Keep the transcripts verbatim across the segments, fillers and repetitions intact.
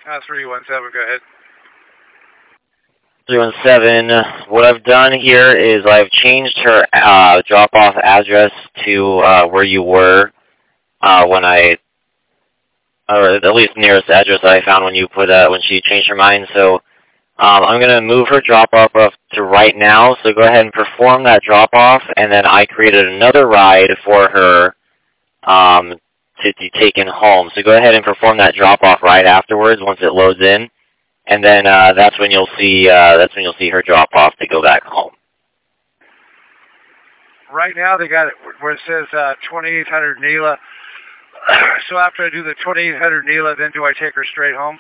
Uh, three one seven, go ahead. three one seven. What I've done here is I've changed her uh, drop-off address to uh, where you were uh, when I, or at least the nearest address that I found when you put uh, when she changed her mind. So um, I'm going to move her drop-off up to right now. So go ahead and perform that drop-off, and then I created another ride for her um, to be taken home. So go ahead and perform that drop-off right afterwards once it loads in. And then uh, that's when you'll see uh, that's when you'll see her drop off to go back home. Right now they got it where it says uh, twenty-eight hundred Neela. So after I do the twenty-eight hundred Neela, then do I take her straight home?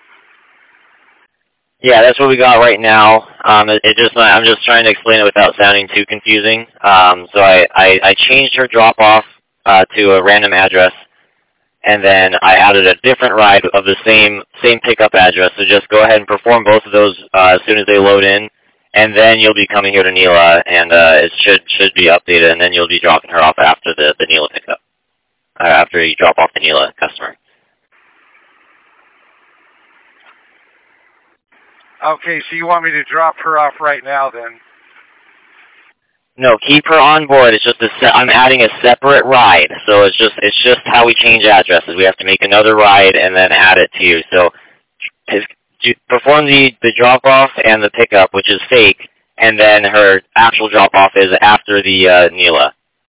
Yeah, that's what we got right now. Um, it, it just I'm just trying to explain it without sounding too confusing. Um, so I, I, I changed her drop off uh, to a random address. And then I added a different ride of the same same pickup address. So just go ahead and perform both of those uh, as soon as they load in, and then you'll be coming here to Neela, and uh, it should should be updated, and then you'll be dropping her off after the, the Neela pickup, uh, after you drop off the Neela customer. Okay, so you want me to drop her off right now then? No, keep her on board. It's just a se- I'm adding a separate ride, so it's just it's just how we change addresses. We have to make another ride and then add it to you. So perform the the drop off and the pickup, which is fake, and then her actual drop off is after the uh, Neela.